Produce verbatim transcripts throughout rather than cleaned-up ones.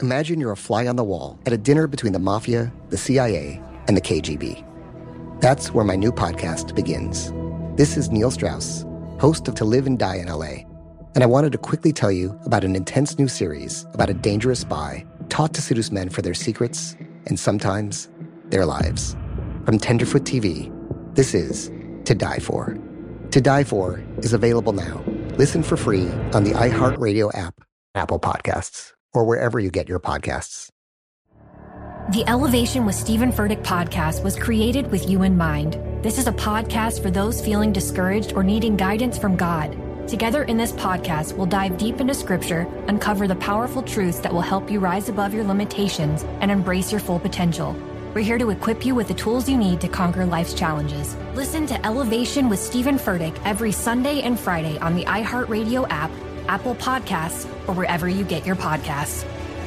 Imagine you're a fly on the wall at a dinner between the mafia, the C I A, and the K G B. That's where my new podcast begins. This is Neil Strauss, host of To Live and Die in L A, and I wanted to quickly tell you about an intense new series about a dangerous spy taught to seduce men for their secrets and sometimes their lives. From Tenderfoot T V, this is To Die For. To Die For is available now. Listen for free on the iHeartRadio app, Apple Podcasts, or wherever you get your podcasts. The Elevation with Stephen Furtick podcast was created with you in mind. This is a podcast for those feeling discouraged or needing guidance from God. Together in this podcast, we'll dive deep into Scripture, uncover the powerful truths that will help you rise above your limitations and embrace your full potential. We're here to equip you with the tools you need to conquer life's challenges. Listen to Elevation with Stephen Furtick every Sunday and Friday on the iHeartRadio app, Apple Podcasts, or wherever you get your podcasts.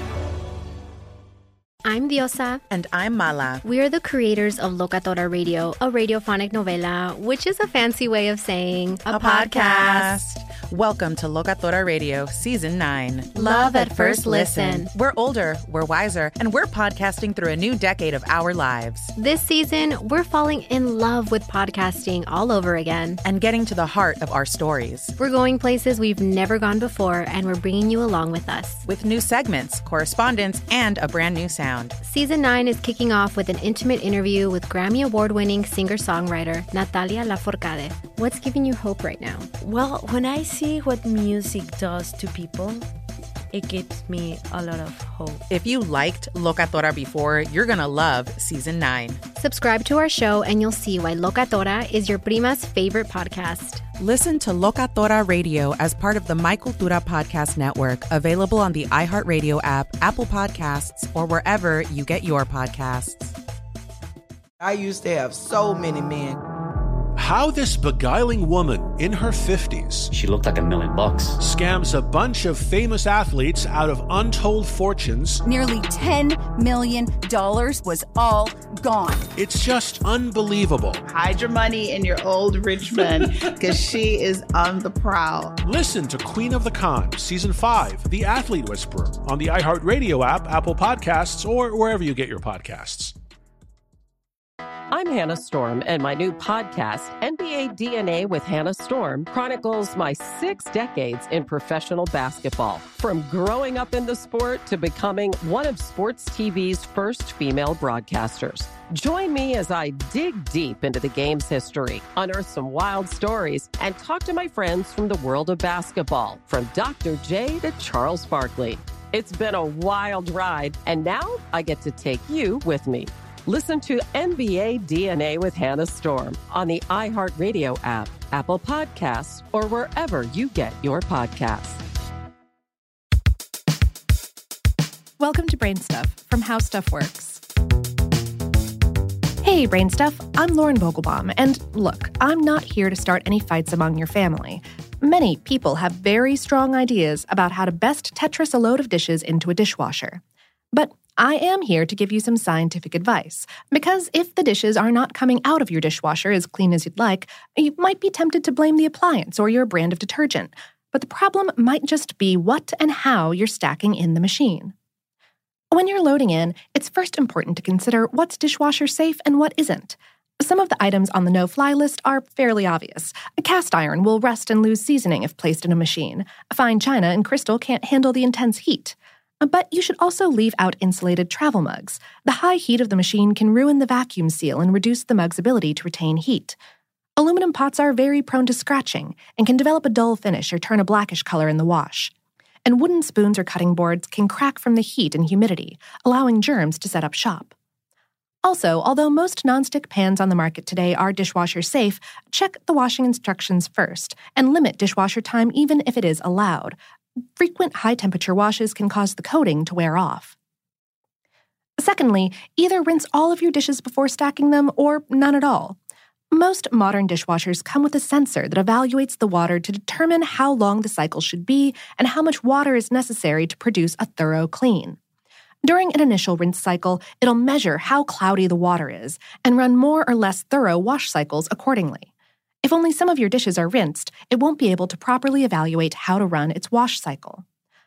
I'm Diosa. And I'm Mala. We are the creators of Locatora Radio, a radiophonic novela, which is a fancy way of saying a, a podcast. podcast. Welcome to Locatora Radio, Season nine. Love at first listen. We're older, we're wiser, and we're podcasting through a new decade of our lives. This season, we're falling in love with podcasting all over again. And getting to the heart of our stories. We're going places we've never gone before, and we're bringing you along with us. With new segments, correspondence, and a brand new sound. Season nine is kicking off with an intimate interview with Grammy Award-winning singer-songwriter Natalia Lafourcade. What's giving you hope right now? Well, when I see what music does to people, it gives me a lot of hope. If you liked Locatora before, you're going to love Season nine. Subscribe to our show and you'll see why Locatora is your prima's favorite podcast. Listen to Locatora Radio as part of the My Cultura Podcast Network, available on the iHeartRadio app, Apple Podcasts, or wherever you get your podcasts. I used to have so many men. How this beguiling woman in her fifties, she looked like a million bucks, scams a bunch of famous athletes out of untold fortunes. Nearly ten million dollars was all gone. It's just unbelievable. Hide your money in your old rich man, because she is on the prowl. Listen to Queen of the Con, Season five, The Athlete Whisperer, on the iHeartRadio app, Apple Podcasts, or wherever you get your podcasts. I'm Hannah Storm, and my new podcast, N B A D N A with Hannah Storm, chronicles my six decades in professional basketball. From growing up in the sport to becoming one of sports T V's first female broadcasters. Join me as I dig deep into the game's history, unearth some wild stories, and talk to my friends from the world of basketball, from Doctor J to Charles Barkley. It's been a wild ride, and now I get to take you with me. Listen to N B A D N A with Hannah Storm on the iHeartRadio app, Apple Podcasts, or wherever you get your podcasts. Welcome to Brain Stuff from How Stuff Works. Hey, Brain Stuff, I'm Lauren Vogelbaum, and look, I'm not here to start any fights among your family. Many people have very strong ideas about how to best Tetris a load of dishes into a dishwasher. But I am here to give you some scientific advice, because if the dishes are not coming out of your dishwasher as clean as you'd like, you might be tempted to blame the appliance or your brand of detergent. But the problem might just be what and how you're stacking in the machine. When you're loading in, it's first important to consider what's dishwasher safe and what isn't. Some of the items on the no-fly list are fairly obvious. A cast iron will rust and lose seasoning if placed in a machine. Fine china and crystal can't handle the intense heat. But you should also leave out insulated travel mugs. The high heat of the machine can ruin the vacuum seal and reduce the mug's ability to retain heat. Aluminum pots are very prone to scratching and can develop a dull finish or turn a blackish color in the wash. And wooden spoons or cutting boards can crack from the heat and humidity, allowing germs to set up shop. Also, although most nonstick pans on the market today are dishwasher safe, check the washing instructions first and limit dishwasher time even if it is allowed. Frequent high-temperature washes can cause the coating to wear off. Secondly, either rinse all of your dishes before stacking them or none at all. Most modern dishwashers come with a sensor that evaluates the water to determine how long the cycle should be and how much water is necessary to produce a thorough clean. During an initial rinse cycle, it'll measure how cloudy the water is and run more or less thorough wash cycles accordingly. If only some of your dishes are rinsed, it won't be able to properly evaluate how to run its wash cycle.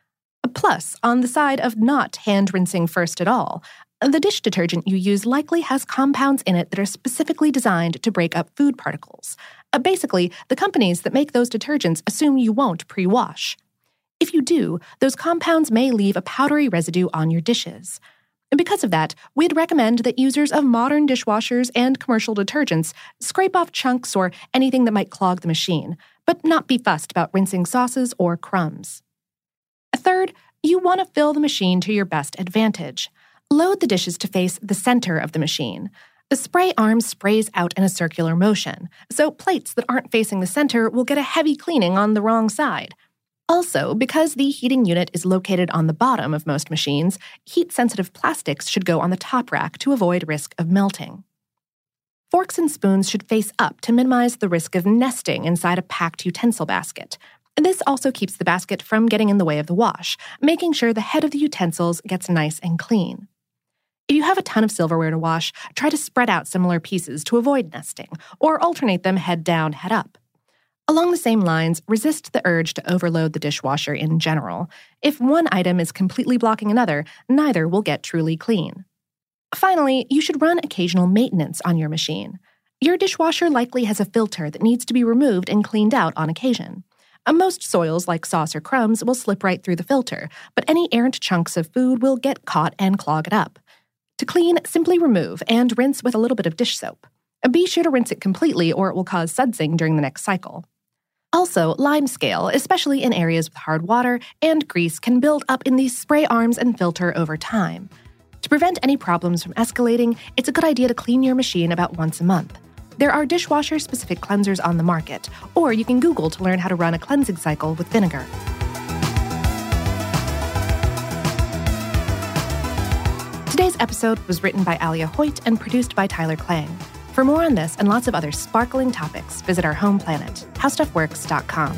Plus, on the side of not hand rinsing first at all, the dish detergent you use likely has compounds in it that are specifically designed to break up food particles. Uh, basically, the companies that make those detergents assume you won't pre-wash. If you do, those compounds may leave a powdery residue on your dishes. And because of that, we'd recommend that users of modern dishwashers and commercial detergents scrape off chunks or anything that might clog the machine, but not be fussed about rinsing sauces or crumbs. Third, you want to fill the machine to your best advantage. Load the dishes to face the center of the machine. The spray arm sprays out in a circular motion, so plates that aren't facing the center will get a heavy cleaning on the wrong side. Also, because the heating unit is located on the bottom of most machines, heat-sensitive plastics should go on the top rack to avoid risk of melting. Forks and spoons should face up to minimize the risk of nesting inside a packed utensil basket. This also keeps the basket from getting in the way of the wash, making sure the head of the utensils gets nice and clean. If you have a ton of silverware to wash, try to spread out similar pieces to avoid nesting, or alternate them head down, head up. Along the same lines, resist the urge to overload the dishwasher in general. If one item is completely blocking another, neither will get truly clean. Finally, you should run occasional maintenance on your machine. Your dishwasher likely has a filter that needs to be removed and cleaned out on occasion. Most soils, like sauce or crumbs, will slip right through the filter, but any errant chunks of food will get caught and clog it up. To clean, simply remove and rinse with a little bit of dish soap. Be sure to rinse it completely or it will cause sudsing during the next cycle. Also, lime scale, especially in areas with hard water, and grease can build up in these spray arms and filter over time. To prevent any problems from escalating, it's a good idea to clean your machine about once a month. There are dishwasher-specific cleansers on the market, or you can Google to learn how to run a cleansing cycle with vinegar. Today's episode was written by Alia Hoyt and produced by Tyler Klang. For more on this and lots of other sparkling topics, visit our home planet, how stuff works dot com.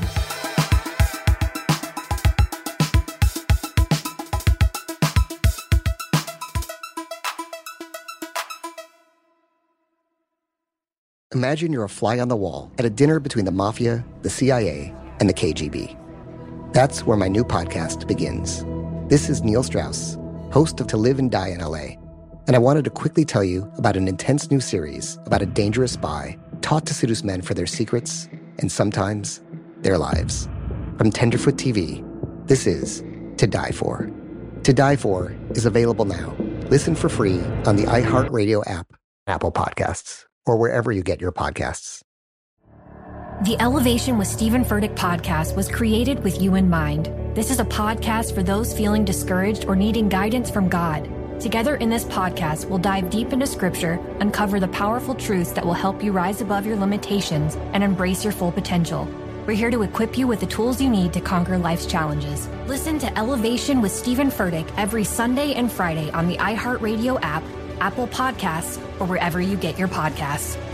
Imagine you're a fly on the wall at a dinner between the Mafia, the C I A, and the K G B. That's where my new podcast begins. This is Neil Strauss, host of To Live and Die in L A, and I wanted to quickly tell you about an intense new series about a dangerous spy taught to seduce men for their secrets and sometimes their lives. From Tenderfoot T V, this is To Die For. To Die For is available now. Listen for free on the iHeartRadio app, Apple Podcasts, or wherever you get your podcasts. The Elevation with Stephen Furtick podcast was created with you in mind. This is a podcast for those feeling discouraged or needing guidance from God. Together in this podcast, we'll dive deep into Scripture, uncover the powerful truths that will help you rise above your limitations and embrace your full potential. We're here to equip you with the tools you need to conquer life's challenges. Listen to Elevation with Stephen Furtick every Sunday and Friday on the iHeartRadio app, Apple Podcasts, or wherever you get your podcasts.